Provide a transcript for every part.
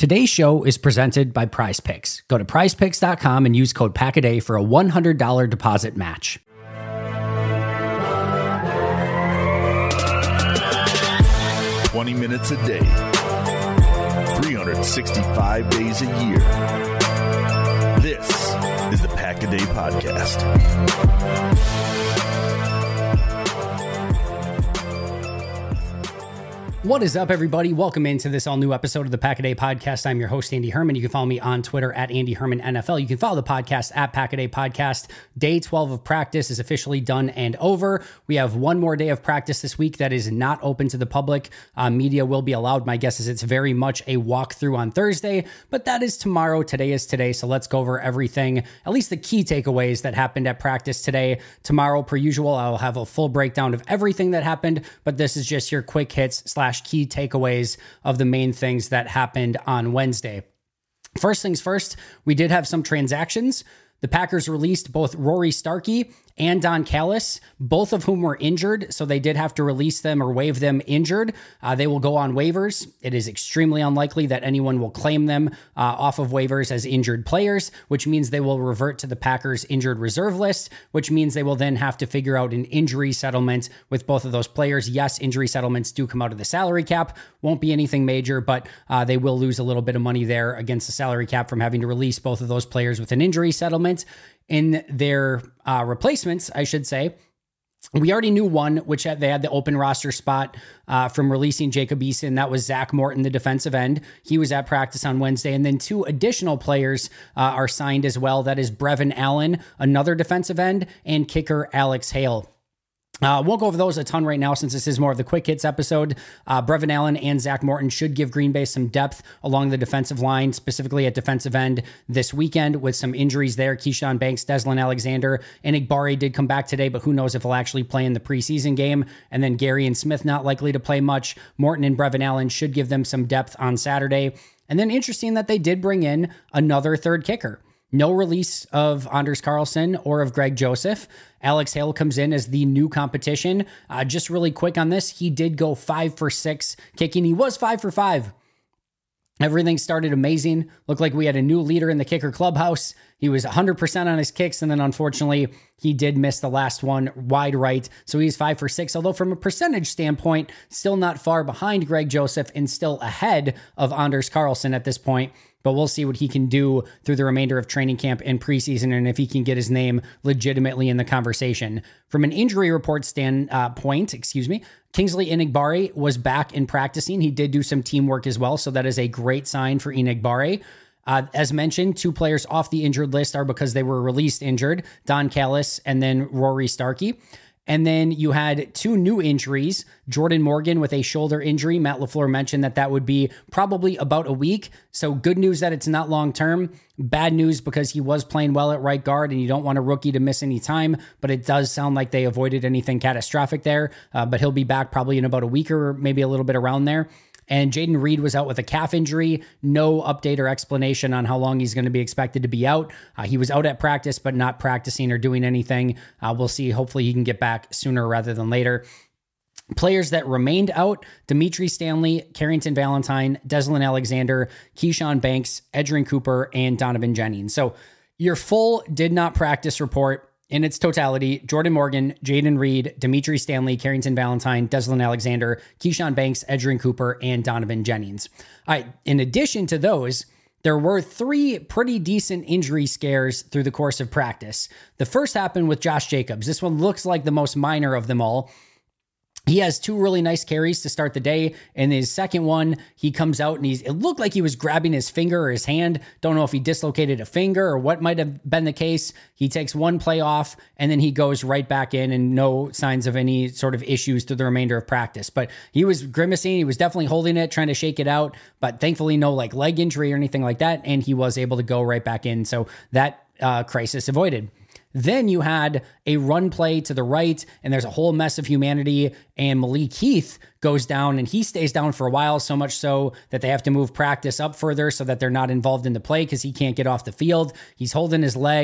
Today's show is presented by Prize Picks. Go to prizepicks.com and use code PACKADAY for a $100 deposit match. Minutes a day, 365 days a year. This is the Pack a Day Podcast. What is up, everybody? Welcome into this all-new episode of the Pack a Day Podcast. I'm your host, Andy Herman. You can follow me on Twitter at Andy Herman NFL. You can follow the podcast at Pack a Day Podcast. Day 12 of practice is officially done and over. We have one more day of practice this week that is not open to the public. Media will be allowed. My guess is it's very much a walkthrough on Thursday, but that is tomorrow. Today is today, so let's go over everything, at least the key takeaways that happened at practice today. Tomorrow, per usual, I'll have a full breakdown of everything that happened, but this is just your quick hits / key takeaways of the main things that happened on Wednesday. First things first, we did have some transactions. The Packers released both Rory Starkey and Don Callis, both of whom were injured, so they did have to release them or waive them injured. They will go on waivers. It is extremely unlikely that anyone will claim them off of waivers as injured players, which means they will revert to the Packers injured reserve list, which means they will then have to figure out an injury settlement with both of those players. Yes, injury settlements do come out of the salary cap. Won't be anything major, but they will lose a little bit of money there against the salary cap from having to release both of those players with an injury settlement. In their replacements, I should say, we already knew one, which they had the open roster spot from releasing Jacob Eason. That was Zach Morton, the defensive end. He was at practice on Wednesday. And then two additional players are signed as well. That is Brevin Allen, another defensive end, and kicker Alex Hale. Won't go over those a ton right now since this is more of the quick hits episode. Brevin Allen and Zach Morton should give Green Bay some depth along the defensive line, specifically at defensive end this weekend with some injuries there. Keyshawn Banks, Deslin Alexander, and Igbare did come back today, but who knows if he'll actually play in the preseason game. And then Gary and Smith not likely to play much. Morton and Brevin Allen should give them some depth on Saturday. And then interesting that they did bring in another third kicker. No release of Anders Carlson or of Greg Joseph. Alex Hale comes in as the new competition. Just really quick on this, he did go 5 for 6 kicking. He was 5 for 5. Everything started amazing. Looked like we had a new leader in the kicker clubhouse. He was 100% on his kicks, and then unfortunately, he did miss the last one wide right. So he's 5 for 6, although from a percentage standpoint, still not far behind Greg Joseph and still ahead of Anders Carlson at this point. But we'll see what he can do through the remainder of training camp and preseason, and if he can get his name legitimately in the conversation. From an injury report standpoint, Kingsley Enagbare was back in practicing. He did do some teamwork as well, so that is a great sign for Enagbare. As mentioned, two players off the injured list are because they were released injured, Don Callis and then Rory Starkey. And then you had two new injuries, Jordan Morgan with a shoulder injury. Matt LaFleur mentioned that would be probably about a week. So good news that it's not long-term. Bad news because he was playing well at right guard and you don't want a rookie to miss any time, but it does sound like they avoided anything catastrophic there. But he'll be back probably in about a week or maybe a little bit around there. And Jaden Reed was out with a calf injury. No update or explanation on how long he's going to be expected to be out. He was out at practice, but not practicing or doing anything. We'll see. Hopefully he can get back sooner rather than later. Players that remained out, Dimitri Stanley, Carrington Valentine, Deslin Alexander, Keyshawn Banks, Edgerrin Cooper, and Donovan Jennings. So your full did not practice report in its totality: Jordan Morgan, Jaden Reed, Dimitri Stanley, Carrington Valentine, Deslin Alexander, Keyshawn Banks, Edgerrin Cooper, and Donovan Jennings. All right, in addition to those, there were 3 pretty decent injury scares through the course of practice. The first happened with Josh Jacobs. This one looks like the most minor of them all. He has 2 really nice carries to start the day. And his second one, he comes out and it looked like he was grabbing his finger or his hand. Don't know if he dislocated a finger or what might have been the case. He takes one play off and then he goes right back in, and no signs of any sort of issues through the remainder of practice. But he was grimacing. He was definitely holding it, trying to shake it out, but thankfully no like leg injury or anything like that. And he was able to go right back in. So that crisis avoided. Then you had a run play to the right, and there's a whole mess of humanity, and Malik Heath goes down, and he stays down for a while, so much so that they have to move practice up further so that they're not involved in the play because he can't get off the field. He's holding his leg.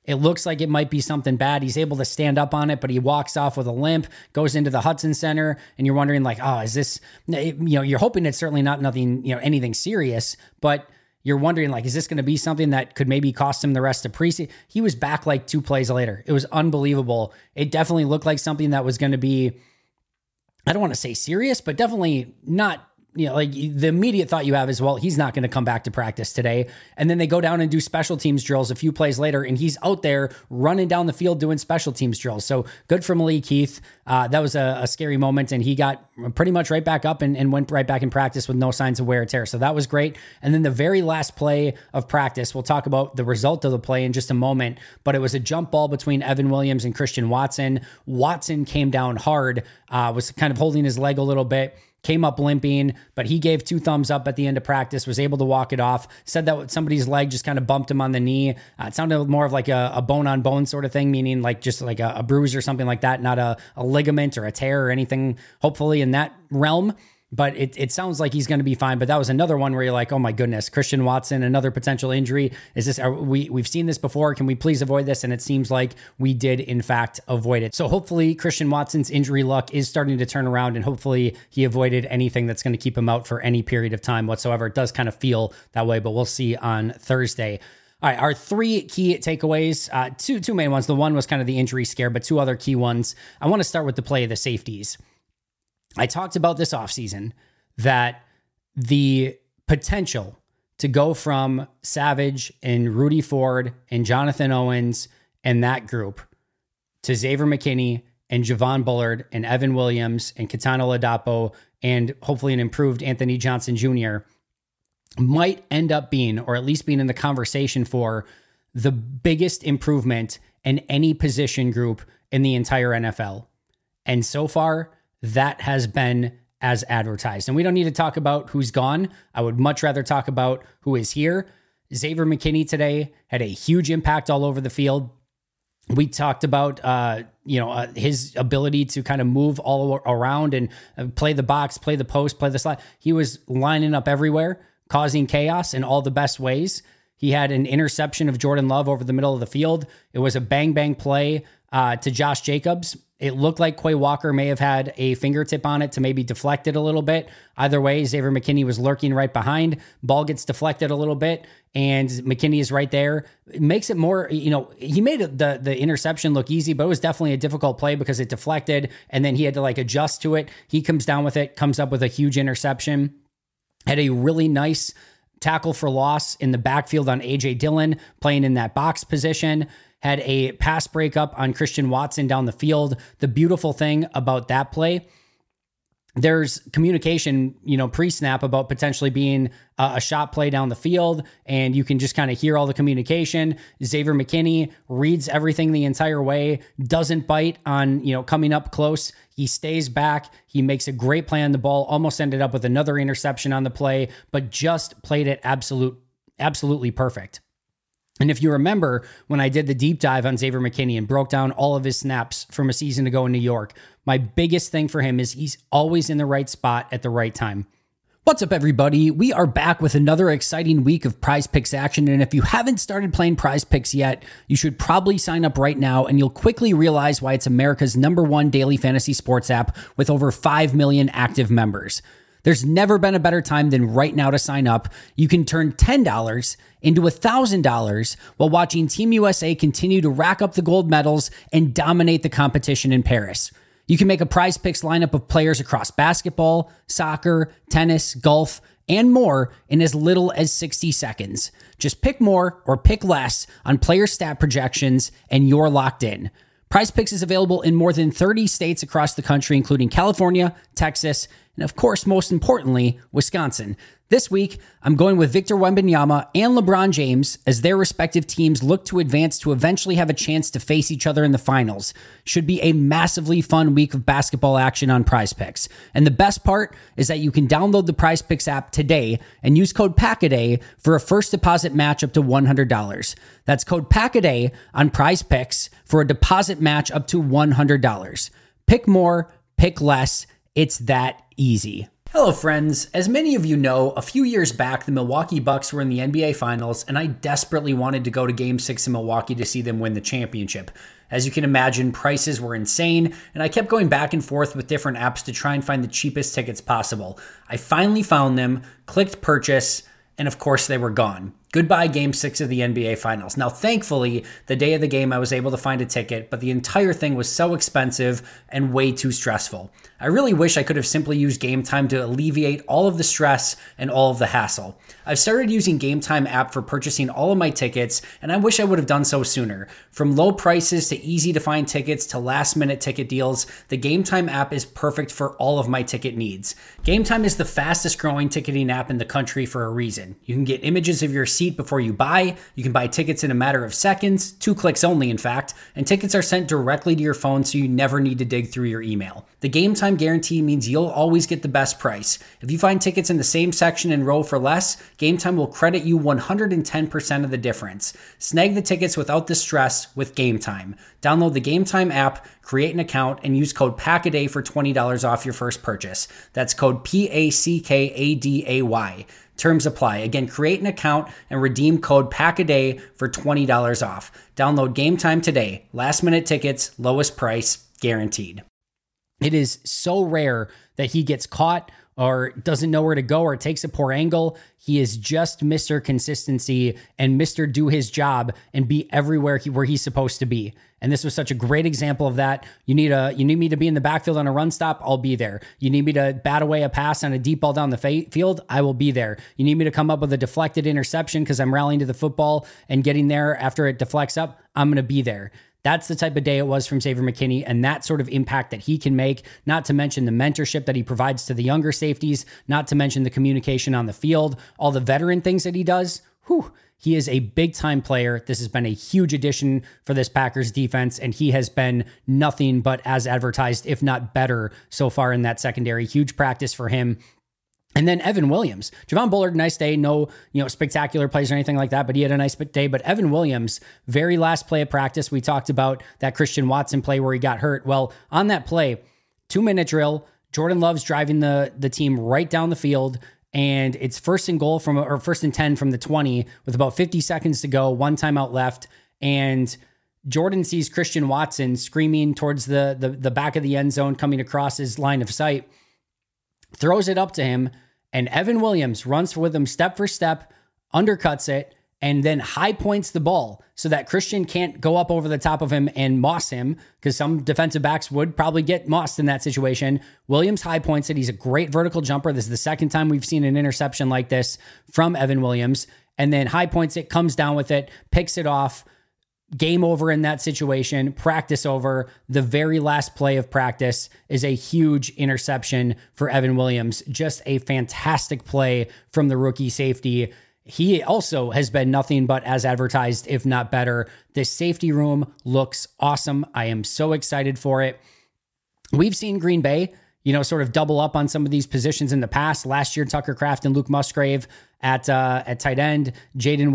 It looks like it might be something bad. He's able to stand up on it, but he walks off with a limp, goes into the Hudson Center, and you're wondering like, oh, is this, you're hoping it's certainly not anything serious, but you're wondering like, is this going to be something that could maybe cost him the rest of preseason? He was back like 2 plays later. It was unbelievable. It definitely looked like something that was going to be, I don't want to say serious, but definitely not, like the immediate thought you have is, well, he's not going to come back to practice today. And then they go down and do special teams drills a few plays later, and he's out there running down the field doing special teams drills. So good for Malik Heath. That was a scary moment, and he got pretty much right back up and went right back in practice with no signs of wear or tear. So that was great. And then the very last play of practice, we'll talk about the result of the play in just a moment, but it was a jump ball between Evan Williams and Christian Watson. Watson came down hard, was kind of holding his leg a little bit, came up limping, but he gave 2 thumbs up at the end of practice, was able to walk it off, said that somebody's leg just kind of bumped him on the knee. It sounded more of like a bone on bone sort of thing, meaning like just like a bruise or something like that, not a ligament or a tear or anything, hopefully in that realm. But it sounds like he's going to be fine. But that was another one where you're like, oh my goodness, Christian Watson, another potential injury. Is this, we've seen this before. Can we please avoid this? And it seems like we did in fact avoid it. So hopefully Christian Watson's injury luck is starting to turn around, and hopefully he avoided anything that's going to keep him out for any period of time whatsoever. It does kind of feel that way, but we'll see on Thursday. All right, our 3 key takeaways, two main ones. The one was kind of the injury scare, but 2 other key ones. I want to start with the play of the safeties. I talked about this offseason that the potential to go from Savage and Rudy Ford and Jonathan Owens and that group to Xavier McKinney and Javon Bullard and Evan Williams and Katana Ladapo and hopefully an improved Anthony Johnson Jr. might end up being, or at least being in the conversation for, the biggest improvement in any position group in the entire NFL. And so far, that has been as advertised. And we don't need to talk about who's gone. I would much rather talk about who is here. Xavier McKinney today had a huge impact all over the field. We talked about, his ability to kind of move all around and play the box, play the post, play the slot. He was lining up everywhere, causing chaos in all the best ways. He had an interception of Jordan Love over the middle of the field. It was a bang play to Josh Jacobs. It looked like Quay Walker may have had a fingertip on it to maybe deflect it a little bit. Either way, Xavier McKinney was lurking right behind. Ball gets deflected a little bit, and McKinney is right there. It makes it more, he made the interception look easy, but it was definitely a difficult play because it deflected, and then he had to adjust to it. He comes down with it, comes up with a huge interception. Had a really nice tackle for loss in the backfield on A.J. Dillon, playing in that box position. Had a pass breakup on Christian Watson down the field. The beautiful thing about that play, there's communication, pre-snap about potentially being a shot play down the field, and you can just kind of hear all the communication. Xavier McKinney reads everything the entire way, doesn't bite on, coming up close. He stays back. He makes a great play on the ball, almost ended up with another interception on the play, but just played it absolutely perfect. And if you remember when I did the deep dive on Xavier McKinney and broke down all of his snaps from a season ago in New York, my biggest thing for him is he's always in the right spot at the right time. What's up, everybody? We are back with another exciting week of Prize Picks action. And if you haven't started playing Prize Picks yet, you should probably sign up right now, and you'll quickly realize why it's America's #1 daily fantasy sports app with over 5 million active members. There's never been a better time than right now to sign up. You can turn $10 into $1,000 while watching Team USA continue to rack up the gold medals and dominate the competition in Paris. You can make a Prize Picks lineup of players across basketball, soccer, tennis, golf, and more in as little as 60 seconds. Just pick more or pick less on player stat projections, and you're locked in. Prize Picks is available in more than 30 states across the country, including California, Texas, and of course, most importantly, Wisconsin. This week, I'm going with Victor Wembanyama and LeBron James as their respective teams look to advance to eventually have a chance to face each other in the finals. Should be a massively fun week of basketball action on Prize Picks. And the best part is that you can download the Prize Picks app today and use code PACKADAY for a first deposit match up to $100. That's code PACKADAY on Prize Picks for a deposit match up to $100. Pick more, pick less. It's that easy. Hello, friends. As many of you know, a few years back, the Milwaukee Bucks were in the NBA Finals, and I desperately wanted to go to Game 6 in Milwaukee to see them win the championship. As you can imagine, prices were insane, and I kept going back and forth with different apps to try and find the cheapest tickets possible. I finally found them, clicked purchase, and of course they were gone. Goodbye Game 6 of the NBA Finals. Now, thankfully, the day of the game I was able to find a ticket, but the entire thing was so expensive and way too stressful. I really wish I could have simply used Game Time to alleviate all of the stress and all of the hassle. I've started using Game Time app for purchasing all of my tickets, and I wish I would have done so sooner. From low prices to easy to find tickets to last minute ticket deals, the Game Time app is perfect for all of my ticket needs. Game Time is the fastest growing ticketing app in the country for a reason. You can get images of your seat before you buy, you can buy tickets in a matter of seconds, 2 clicks only in fact, and tickets are sent directly to your phone so you never need to dig through your email. The Game Time guarantee means you'll always get the best price. If you find tickets in the same section and row for less, Game Time will credit you 110% of the difference. Snag the tickets without the stress with Game Time. Download the Game Time app, create an account, and use code PACKADAY for $20 off your first purchase. That's code PACKADAY. Terms apply. Again, create an account and redeem code PACKADAY for $20 off. Download Game Time today. Last minute tickets, lowest price, guaranteed. It is so rare that he gets caught or doesn't know where to go or takes a poor angle. He is just Mr. Consistency and Mr. Do his job and be everywhere where he's supposed to be. And this was such a great example of that. You need me to be in the backfield on a run stop, I'll be there. You need me to bat away a pass on a deep ball down the field, I will be there. You need me to come up with a deflected interception because I'm rallying to the football and getting there after it deflects up, I'm going to be there. That's the type of day it was from Xavier McKinney and that sort of impact that he can make, not to mention the mentorship that he provides to the younger safeties, not to mention the communication on the field, all the veteran things that he does. He is a big-time player. This has been a huge addition for this Packers defense, and he has been nothing but as advertised, if not better, so far in that secondary. Huge practice for him. And then Evan Williams, Javon Bullard, nice day. No, spectacular plays or anything like that, but he had a nice day. But Evan Williams, very last play of practice, we talked about that Christian Watson play where he got hurt. Well, on that play, 2-minute drill, Jordan Love's driving the team right down the field, and it's first and 10 from the 20 with about 50 seconds to go, 1 timeout left, and Jordan sees Christian Watson screaming towards the back of the end zone, coming across his line of sight, throws it up to him, and Evan Williams runs with him step for step, undercuts it, and then high points the ball so that Christian can't go up over the top of him and moss him, because some defensive backs would probably get mossed in that situation. Williams high points it. He's a great vertical jumper. This is the second time we've seen an interception like this from Evan Williams. And then high points it, comes down with it, picks it off. Game over in that situation, practice over. The very last play of practice is a huge interception for Evan Williams. Just a fantastic play from the rookie safety. He also has been nothing but as advertised, if not better. This safety room looks awesome. I am so excited for it. We've seen Green Bay, sort of double up on some of these positions in the past. Last year, Tucker Kraft and Luke Musgrave at tight end, Jaden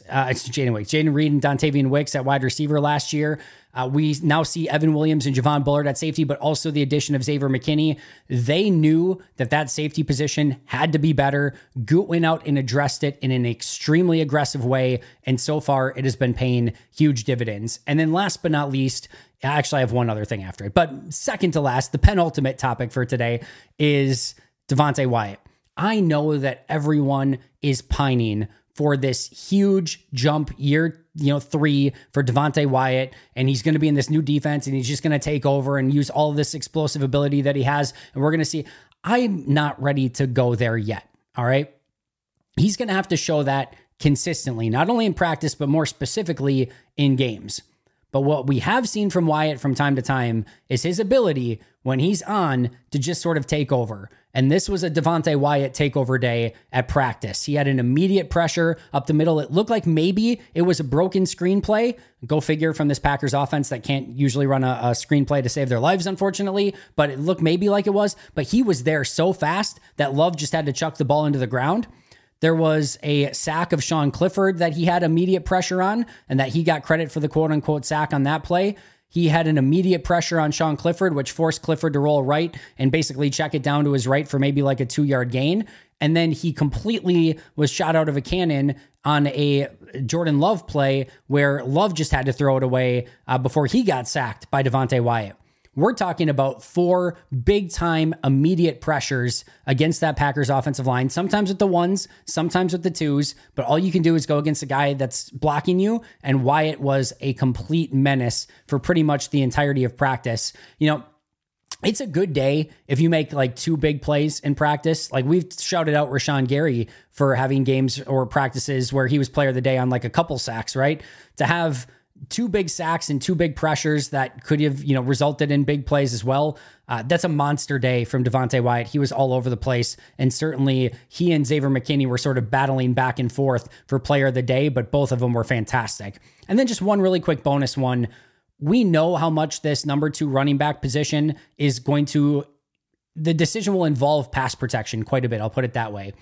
Reed and Dontavian Wicks at wide receiver last year. We now see Evan Williams and Javon Bullard at safety, but also the addition of Xavier McKinney. They knew that safety position had to be better. Goot went out and addressed it in an extremely aggressive way, and so far it has been paying huge dividends. And then last but not least, actually I have one other thing after it, but second to last, the penultimate topic for today is Devonte Wyatt. I know that everyone is pining for this huge jump year 3 for Devonte Wyatt, and he's going to be in this new defense, and he's just going to take over and use all of this explosive ability that he has, and we're going to see. I'm not ready to go there yet, all right? He's going to have to show that consistently, not only in practice, but more specifically in games. But what we have seen from Wyatt from time to time is his ability when he's on to just sort of take over. And this was a Devonte Wyatt takeover day at practice. He had an immediate pressure up the middle. It looked like maybe it was a broken screenplay. Go figure, from this Packers offense that can't usually run a screenplay to save their lives, unfortunately. But it looked maybe like it was. But he was there so fast that Love just had to chuck the ball into the ground. There was a sack of Sean Clifford that he had immediate pressure on, and that he got credit for the quote-unquote sack on that play. He had an immediate pressure on Sean Clifford, which forced Clifford to roll right and basically check it down to his right for maybe like a 2-yard gain. And then he completely was shot out of a cannon on a Jordan Love play where Love just had to throw it away before he got sacked by Devonte Wyatt. We're talking about 4 big-time immediate pressures against that Packers offensive line, sometimes with the 1s, sometimes with the 2s, but all you can do is go against a guy that's blocking you, and Wyatt was a complete menace for pretty much the entirety of practice. It's a good day if you make like 2 big plays in practice. Like we've shouted out Rashawn Gary for having games or practices where he was player of the day on like a couple sacks, right? To have 2 big sacks and 2 big pressures that could have, resulted in big plays as well. That's a monster day from Devonte Wyatt. He was all over the place. And certainly he and Xavier McKinney were sort of battling back and forth for player of the day, but both of them were fantastic. And then just one really quick bonus one. We know how much this number 2 running back position is going to, the decision will involve pass protection quite a bit. I'll put it that way.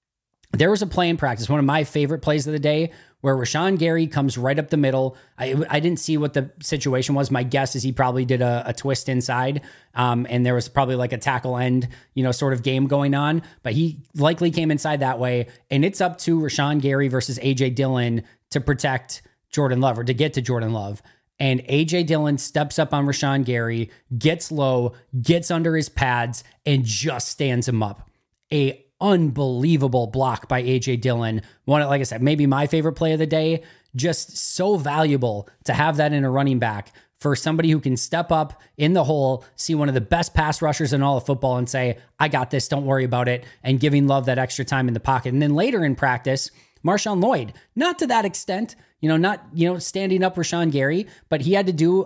There was a play in practice, one of my favorite plays of the day, where Rashawn Gary comes right up the middle. I didn't see what the situation was. My guess is he probably did a twist inside, and there was probably like a tackle end, sort of game going on. But he likely came inside that way, and it's up to Rashawn Gary versus A.J. Dillon to protect Jordan Love or to get to Jordan Love. And A.J. Dillon steps up on Rashawn Gary, gets low, gets under his pads, and just stands him up. A unbelievable block by A.J. Dillon. One, like I said, maybe my favorite play of the day. Just so valuable to have that in a running back for somebody who can step up in the hole, see one of the best pass rushers in all of football and say, I got this, don't worry about it, and giving Love that extra time in the pocket. And then later in practice, Marshawn Lloyd, not to that extent, not standing up Rashawn Gary, but he had to do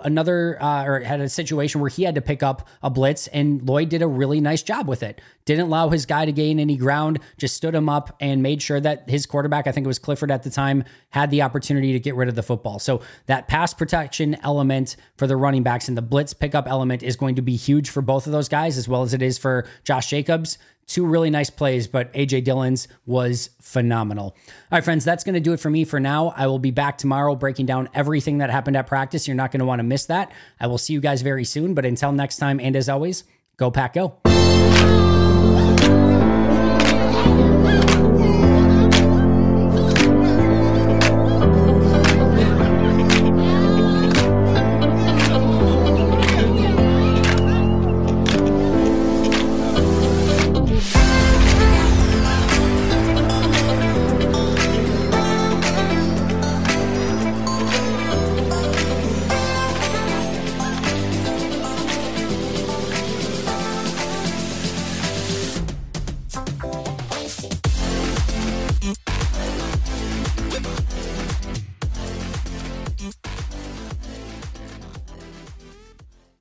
or had a situation where he had to pick up a blitz, and Lloyd did a really nice job with it. Didn't allow his guy to gain any ground, just stood him up and made sure that his quarterback, I think it was Clifford at the time, had the opportunity to get rid of the football. So that pass protection element for the running backs and the blitz pickup element is going to be huge for both of those guys, as well as it is for Josh Jacobs. 2 really nice plays, but A.J. Dillon's was phenomenal. All right, friends, that's going to do it for me for now. I will be back tomorrow breaking down everything that happened at practice. You're not going to want to miss that. I will see you guys very soon, but until next time, and as always, go Pack Go.